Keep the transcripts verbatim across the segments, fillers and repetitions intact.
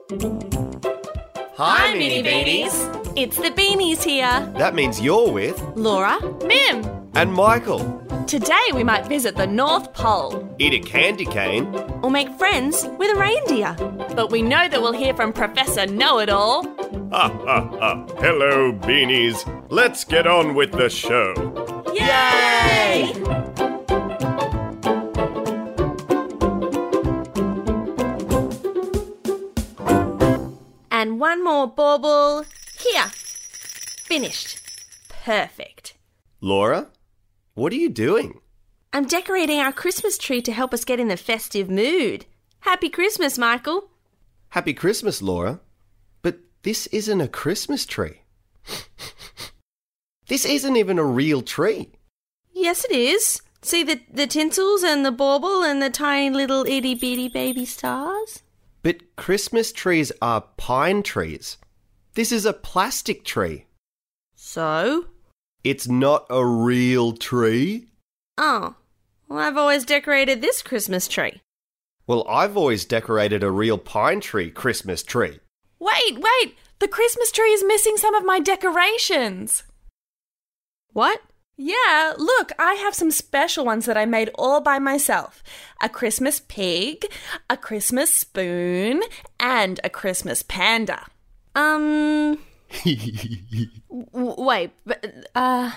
Hi, Mini Beanies. It's the Beanies here. That means you're with Laura, Mim! and Michael. Today we might visit the North Pole, Eat a candy cane. or make friends with a reindeer. but we know that we'll hear from Professor Know-It-All. Ha ha ha. Hello, Beanies. Let's get on with the show. Yay! And one more bauble. Here. Finished. Perfect. Laura, what are you doing? I'm decorating our Christmas tree to help us get in the festive mood. Happy Christmas, Michael. Happy Christmas, Laura. But this isn't a Christmas tree. This isn't even a real tree. Yes, it is. See the, the tinsels and the bauble and the tiny little itty-bitty baby stars? But Christmas trees are pine trees. This is a plastic tree. So? It's not a real tree. Oh, well, I've always decorated this Christmas tree. Well, I've always decorated a real pine tree Christmas tree. Wait, wait! The Christmas tree is missing some of my decorations. What? Yeah, look, I have some special ones that I made all by myself. A Christmas pig, a Christmas spoon, and a Christmas panda. Um... w- wait, but, uh...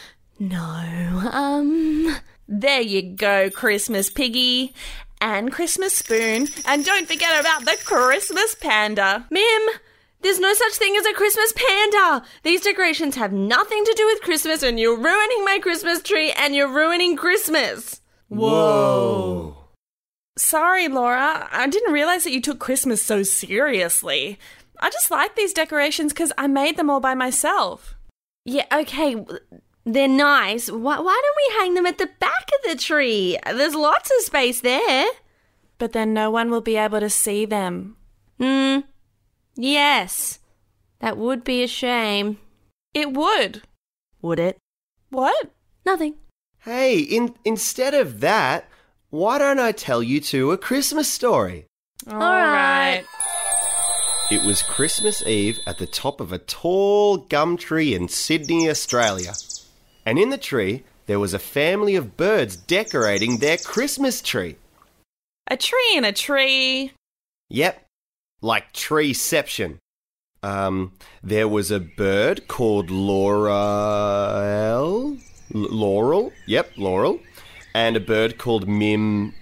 No, um... There you go, Christmas piggy, and Christmas spoon, and don't forget about the Christmas panda. Mim, there's no such thing as a Christmas panda. These decorations have nothing to do with Christmas, and you're ruining my Christmas tree, and you're ruining Christmas. Whoa. Sorry, Laura, I didn't realise that you took Christmas so seriously. I just like these decorations because I made them all by myself. Yeah, okay, they're nice. Why, why don't we hang them at the back of the tree? There's lots of space there. But then no one will be able to see them. Hmm, yes. That would be a shame. It would. Would it? What? Nothing. Hey, in, instead of that, why don't I tell you two a Christmas story? All right. It was Christmas Eve at the top of a tall gum tree in Sydney, Australia. And in the tree, there was a family of birds decorating their Christmas tree. A tree in a tree. Yep, like treeception. Um, there was a bird called Laurel. L- Laurel? Yep, Laurel. And a bird called Mim...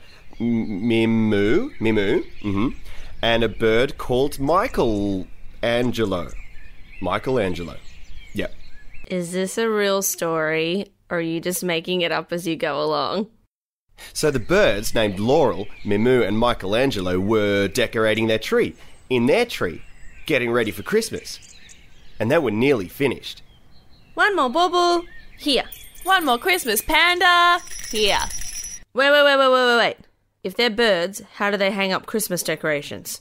Mimu. Mimu. Mm-hmm. And a bird called Michael Angelo. Michelangelo. Yep. Is this a real story, or are you just making it up as you go along? So the birds named Laurel, Mimu and Michelangelo were decorating their tree, in their tree, getting ready for Christmas. And they were nearly finished. One more bauble. Here. One more Christmas panda. Here. Wait, wait, wait, wait, wait, wait, wait. If they're birds, how do they hang up Christmas decorations?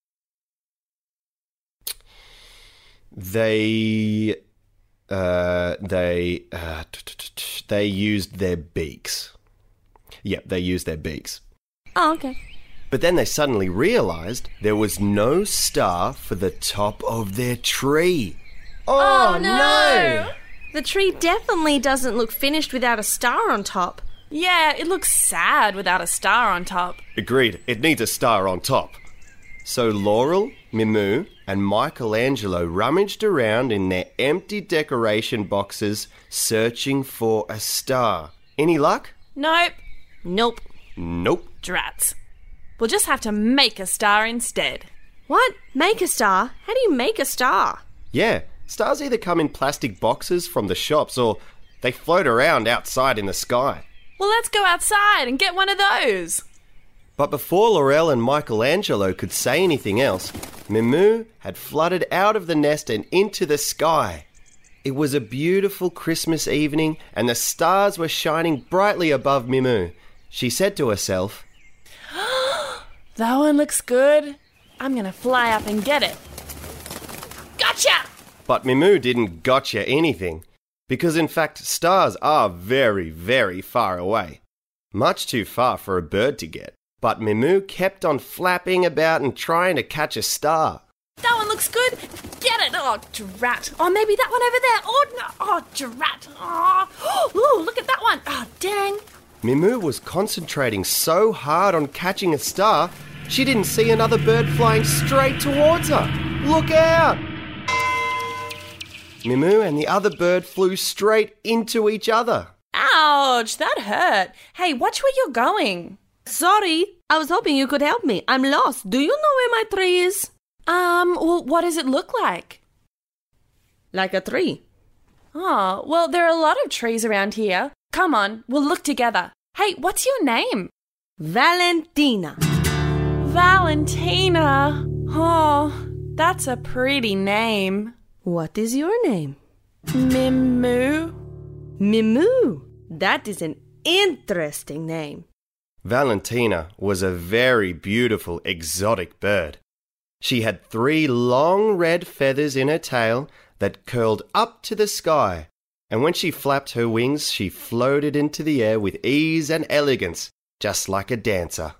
They... Uh, they... Uh, they used their beaks. Yep, they used their beaks. Oh, okay. But then they suddenly realised there was no star for the top of their tree. Oh, no! The tree definitely doesn't look finished without a star on top. Yeah, it looks sad without a star on top. Agreed, it needs a star on top. So Laurel, Mimu and Michelangelo rummaged around in their empty decoration boxes searching for a star. Any luck? Nope. Nope. Nope. Drats. We'll just have to make a star instead. What? Make a star? How do you make a star? Yeah, stars either come in plastic boxes from the shops or they float around outside in the sky. Well, let's go outside and get one of those. But before Laurel and Michelangelo could say anything else, Mimu had fluttered out of the nest and into the sky. It was a beautiful Christmas evening and the stars were shining brightly above Mimu. She said to herself, That one looks good. I'm going to fly up and get it. Gotcha! But Mimu didn't gotcha anything, because in fact stars are very, very far away. Much too far for a bird to get. But Mimu kept on flapping about and trying to catch a star. That one looks good. Get it. Oh, drat. Oh, maybe that one over there. Oh, no. Oh, drat. Oh, ooh, look at that one. Oh, dang. Mimu was concentrating so hard on catching a star, she didn't see another bird flying straight towards her. Look out! Mimu and the other bird flew straight into each other. Ouch, that hurt. Hey, watch where you're going. Sorry, I was hoping you could help me. I'm lost. Do you know where my tree is? Um, well, what does it look like? Like a tree. Oh, well, there are a lot of trees around here. Come on, we'll look together. Hey, what's your name? Valentina. Valentina. Oh, that's a pretty name. What is your name? Mimu. Mimu. That is an interesting name. Valentina was a very beautiful exotic bird. She had three long red feathers in her tail that curled up to the sky, and when she flapped her wings, she floated into the air with ease and elegance, just like a dancer.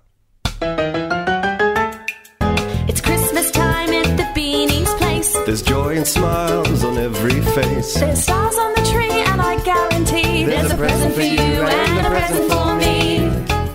It's Christmas time at the Beanie's place. There's joy and smiles on every face. There's stars on the tree, and I guarantee there's, there's a present for you and a present for me.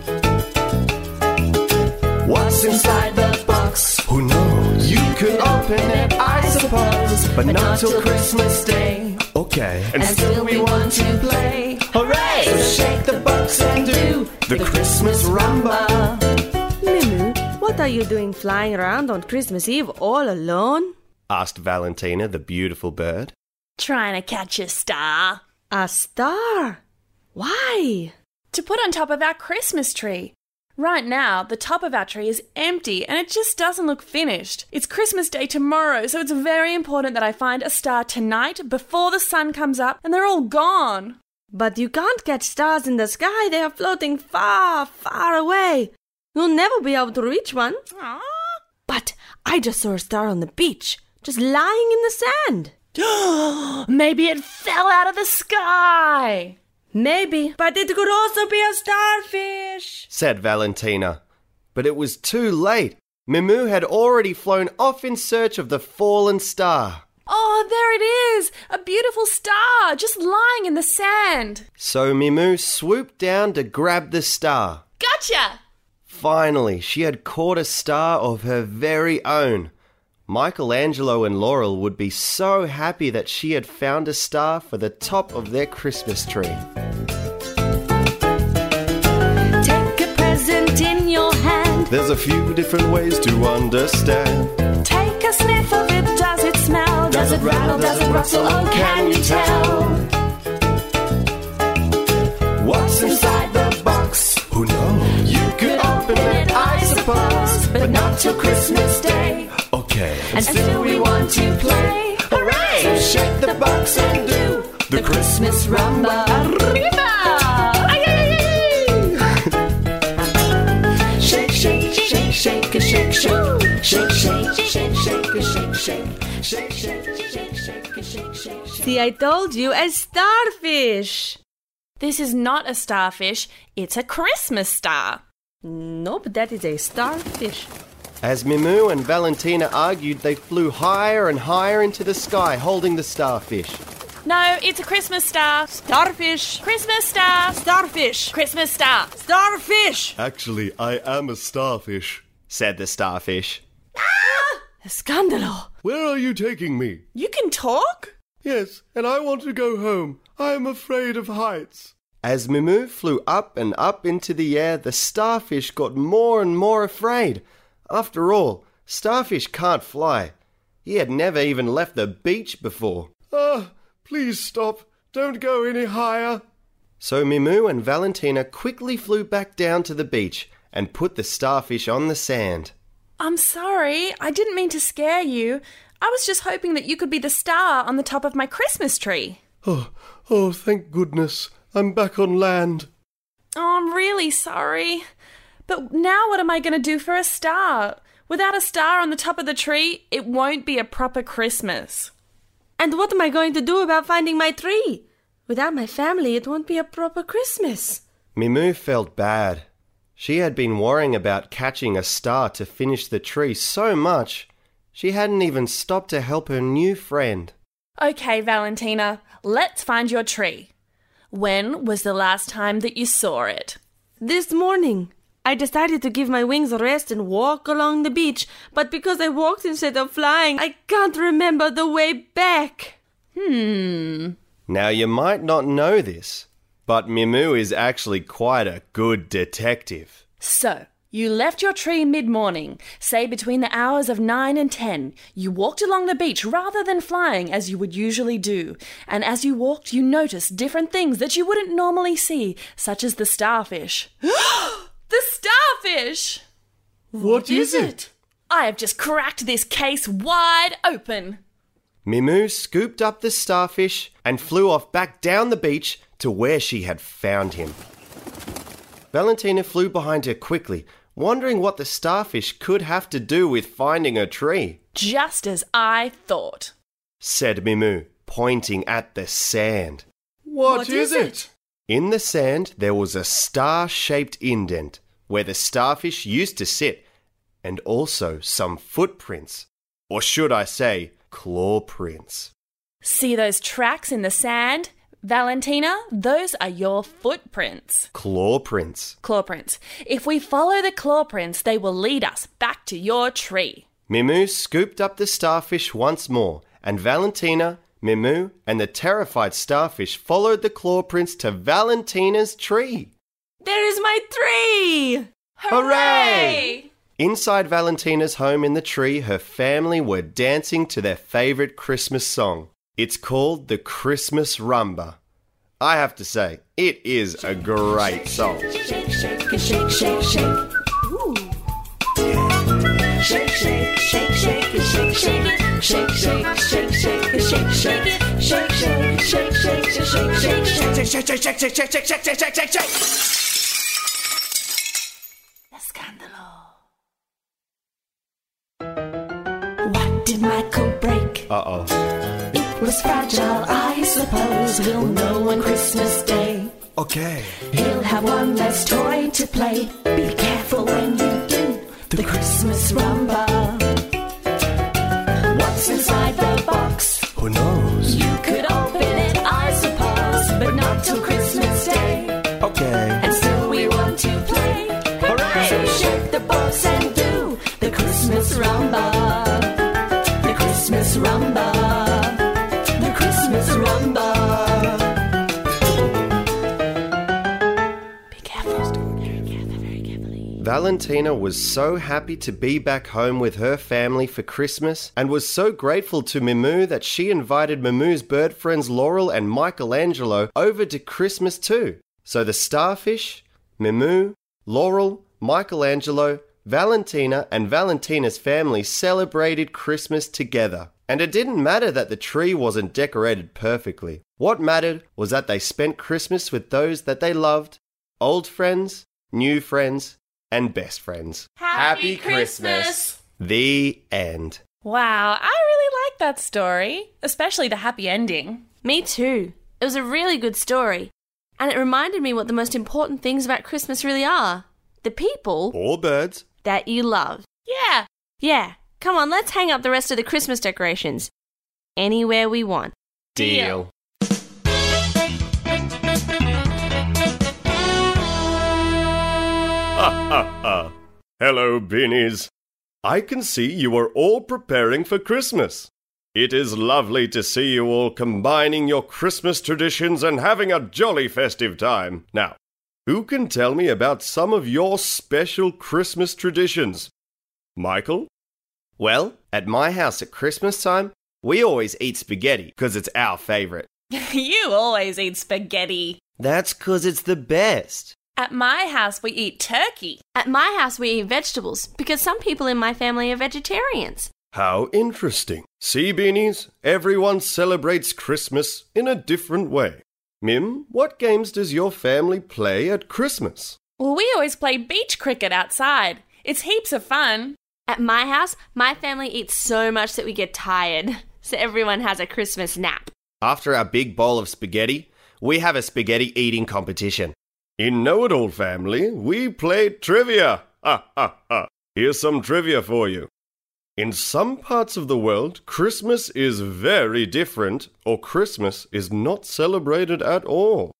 What's inside the box? Who knows? You could open it, I suppose, but, but not till Christmas Day. Okay. And, and still we want to play. Hooray! So shake the box and do the, the Christmas rumba. Mimu, what are you doing flying around on Christmas Eve all alone? Asked Valentina, the beautiful bird. Trying to catch a star. A star? Why? To put on top of our Christmas tree. Right now, the top of our tree is empty and it just doesn't look finished. It's Christmas Day tomorrow, so it's very important that I find a star tonight before the sun comes up and they're all gone. But you can't catch stars in the sky. They are floating far, far away. You'll never be able to reach one. Aww. But I just saw a star on the beach, just lying in the sand. Maybe it fell out of the sky. Maybe, but it could also be a starfish, said Valentina. But it was too late. Mimu had already flown off in search of the fallen star. Oh, there it is! A beautiful star, just lying in the sand. So Mimu swooped down to grab the star. Gotcha! Finally, she had caught a star of her very own. Michelangelo and Laurel would be so happy that she had found a star for the top of their Christmas tree. Take a present in your hand. There's a few different ways to understand. Take a sniff of it, does it smell? Does it rattle, does it rustle, oh can you tell? What's inside the box? Who knows? You could open it, I suppose, but not till Christmas Day. Okay. And still we want to play. Hooray! So shake the box and do the Christmas rumba. Arriba! Shake, shake, shake, shake, a shake, shake, shake, shake, shake, shake, a shake, shake, shake, shake, shake, shake, a shake, shake. See, I told you, a starfish. This is not a starfish, it's a Christmas star. Nope, that is a starfish. As Mimu and Valentina argued, they flew higher and higher into the sky, holding the starfish. No, it's a Christmas star. Starfish. Christmas star. Starfish. Christmas star. Starfish. Actually, I am a starfish, said the starfish. Ah! Scandalo. Where are you taking me? You can talk? Yes, and I want to go home. I am afraid of heights. As Mimu flew up and up into the air, the starfish got more and more afraid. After all, starfish can't fly. He had never even left the beach before. Ah, please stop. Don't go any higher. So Mimu and Valentina quickly flew back down to the beach and put the starfish on the sand. I'm sorry, I didn't mean to scare you. I was just hoping that you could be the star on the top of my Christmas tree. Oh, oh, thank goodness. I'm back on land. Oh, I'm really sorry. But now what am I going to do for a star? Without a star on the top of the tree, it won't be a proper Christmas. And what am I going to do about finding my tree? Without my family, it won't be a proper Christmas. Mimu felt bad. She had been worrying about catching a star to finish the tree so much, she hadn't even stopped to help her new friend. Okay, Valentina, let's find your tree. When was the last time that you saw it? This morning, I decided to give my wings a rest and walk along the beach, but because I walked instead of flying, I can't remember the way back. Hmm. Now you might not know this, but Mimu is actually quite a good detective. So, you left your tree mid-morning, say between the hours of nine and ten. You walked along the beach rather than flying as you would usually do. And as you walked, you noticed different things that you wouldn't normally see, such as the starfish. The starfish! What is it? I have just cracked this case wide open. Mimu scooped up the starfish and flew off back down the beach to where she had found him. Valentina flew behind her quickly, wondering what the starfish could have to do with finding a tree. Just as I thought, said Mimu, pointing at the sand. What, what is, is it? In the sand, there was a star-shaped indent where the starfish used to sit, and also some footprints, or should I say, claw prints. See those tracks in the sand? Valentina, those are your footprints. Claw prints. Claw prints. If we follow the claw prints, they will lead us back to your tree. Mimu scooped up the starfish once more, and Valentina, Mimu, and the terrified starfish followed the claw prints to Valentina's tree. There is my tree! Hooray! Inside Valentina's home in the tree, her family were dancing to their favourite Christmas song. It's called the Christmas Rumba. I have to say, it is a great song. Shake, shake, shake, shake, shake, shake. Ooh. Shake, shake, shake, shake, shake, shake it. Shake, shake, shake, shake, shake, shake it. Shake, shake, shake, shake, shake, shake, shake, shake, shake, shake, shake, shake, shake, shake, shake, shake, shake, shake. Scandalo. What did Michael break? Uh-oh. It was fragile, I suppose. We'll know on Christmas Day. Okay. He'll have one less toy to play. Be careful when you do the Christmas rumba. What's inside the box? Who knows? You could open it, I suppose, but not till Christmas Day. Okay. And still we want to play. Hooray! So shake the box and do the Christmas rumba. The Christmas rumba. The Christmas rumba. Be careful. Very careful, very carefully. Valentina was so happy to be back home with her family for Christmas and was so grateful to Mimu that she invited Mimu's bird friends Laurel and Michelangelo over to Christmas too. So the starfish, Mimu, Laurel, Michelangelo, Valentina and Valentina's family celebrated Christmas together. And it didn't matter that the tree wasn't decorated perfectly. What mattered was that they spent Christmas with those that they loved, old friends, new friends, and best friends. Happy Christmas! The end. Wow, I really like that story, especially the happy ending. Me too. It was a really good story. And it reminded me what the most important things about Christmas really are. The people Or birds. that you love. Yeah. Yeah, come on, let's hang up the rest of the Christmas decorations. Anywhere we want. Deal. Ha ha ha. Hello, Beanies. I can see you are all preparing for Christmas. It is lovely to see you all combining your Christmas traditions and having a jolly festive time. Now, who can tell me about some of your special Christmas traditions? Michael? Well, at my house at Christmas time, we always eat spaghetti because it's our favourite. You always eat spaghetti. That's because it's the best. At my house, we eat turkey. At my house, we eat vegetables because some people in my family are vegetarians. How interesting. See, Beanies, everyone celebrates Christmas in a different way. Mim, what games does your family play at Christmas? Well, we always play beach cricket outside. It's heaps of fun. At my house, my family eats so much that we get tired. So everyone has a Christmas nap. After our big bowl of spaghetti, we have a spaghetti eating competition. In Know-It-All Family, we play trivia. Ha ha ha. Here's some trivia for you. In some parts of the world, Christmas is very different, or Christmas is not celebrated at all.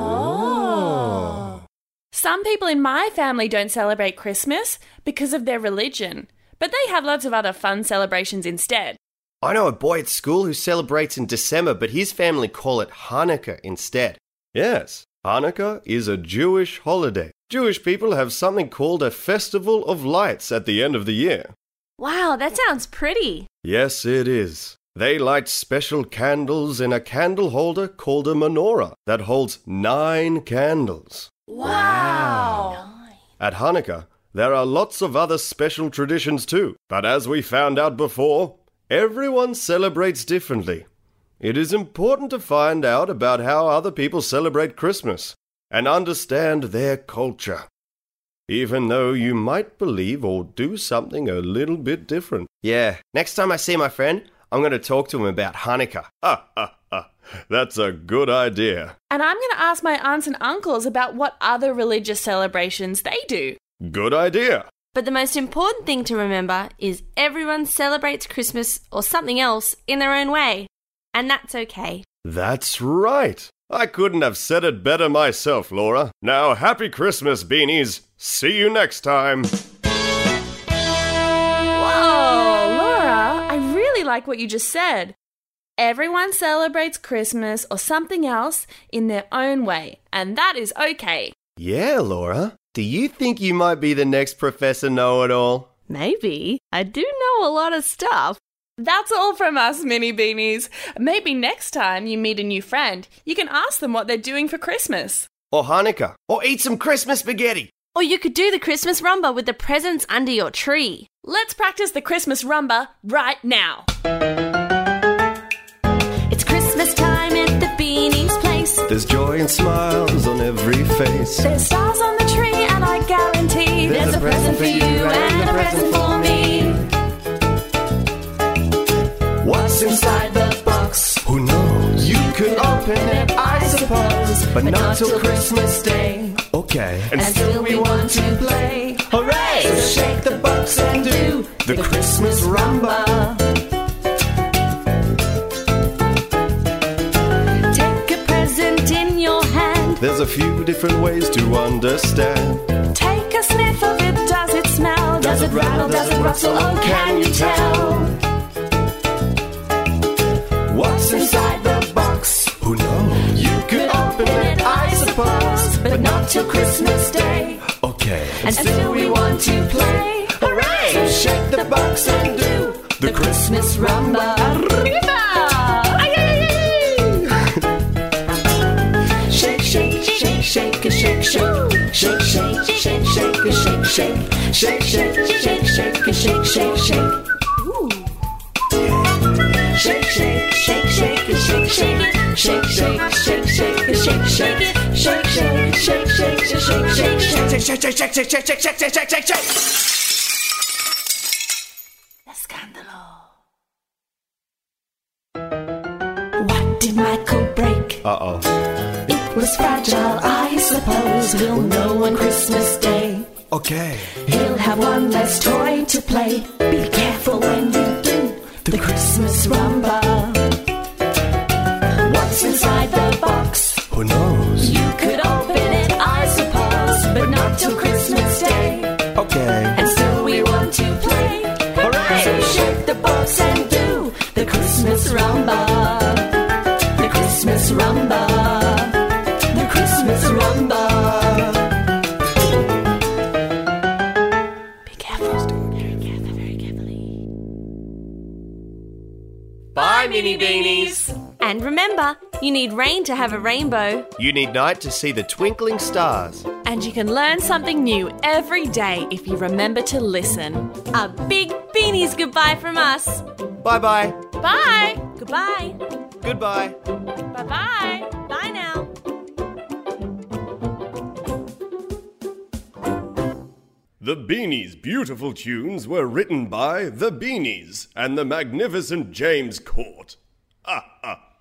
Oh. Some people in my family don't celebrate Christmas because of their religion, but they have lots of other fun celebrations instead. I know a boy at school who celebrates in December, but his family call it Hanukkah instead. Yes, Hanukkah is a Jewish holiday. Jewish people have something called a Festival of Lights at the end of the year. Wow, that sounds pretty. Yes, it is. They light special candles in a candle holder called a menorah that holds nine candles. Wow! At Hanukkah, there are lots of other special traditions too, but as we found out before, everyone celebrates differently. It is important to find out about how other people celebrate Christmas and understand their culture, even though you might believe or do something a little bit different. Yeah, next time I see my friend, I'm going to talk to him about Hanukkah. Ha ha ha. That's a good idea. And I'm going to ask my aunts and uncles about what other religious celebrations they do. Good idea. But the most important thing to remember is everyone celebrates Christmas or something else in their own way. And that's okay. That's right. I couldn't have said it better myself, Laura. Now, happy Christmas, Beanies. See you next time. Whoa, Laura, I really like what you just said. Everyone celebrates Christmas or something else in their own way, and that is okay. Yeah, Laura. Do you think you might be the next Professor Know-It-All? Maybe. I do know a lot of stuff. That's all from us, Mini Beanies. Maybe next time you meet a new friend, you can ask them what they're doing for Christmas. Or Hanukkah. Or eat some Christmas spaghetti. Or you could do the Christmas rumba with the presents under your tree. Let's practice the Christmas rumba right now. It's Christmas time at the Beanies' place. There's joy and smiles on every face. There's stars on the tree and I guarantee There's, There's a present for you and a present for me. What's inside the box? Who knows? You could open it, I suppose, but not till Christmas Day. Okay. And still we want to play. Hooray! So shake the box and do the Christmas rumba. Take a present in your hand. There's a few different ways to understand. Take a sniff of it, does it smell? Does it rattle, does it rustle, oh can you tell? What's inside the box? Who knows? You could open it, I suppose, but not till Christmas Day. Okay. And still we want to play. Hooray! So shake the box and do the Christmas rumba. Arriba! Shake, shake, shake, shake, a shake, shake. Shake, shake, shake, shake, a shake, shake. Shake, shake, shake, shake, a shake, shake, shake. Shake, shake, shake, shake, a shake, shake. Shake, shake, shake, shake, a shake, shake. Shake, shake, shake, shake, a shake, shake, shake. Shake, shake, shake, shake, shake, shake, shake, shake, shake, shake, shake. Escándalo. What did Michael break? Uh-oh. It was fragile, I suppose. We'll know on Christmas Day. Okay. He'll have one less toy to play. Be careful when you do the Christmas rumba. What's inside the box? Who knows? You could open it, I suppose, but not till Christmas Day. Okay. And still we want to play. Hooray! So shake the box and do the Christmas rumba. The Christmas rumba. The Christmas rumba. Be careful. Very careful, very carefully. Bye, Mini Beanies. And remember, you need rain to have a rainbow. You need night to see the twinkling stars. And you can learn something new every day if you remember to listen. A big Beanies goodbye from us. Bye-bye. Bye! Goodbye. Goodbye. Bye-bye! Bye now. The Beanies' beautiful tunes were written by The Beanies and the magnificent James Court. Ha ha!